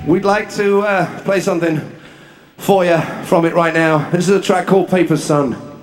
we'd like to play something for you from it right now. This is a track called Paper Sun.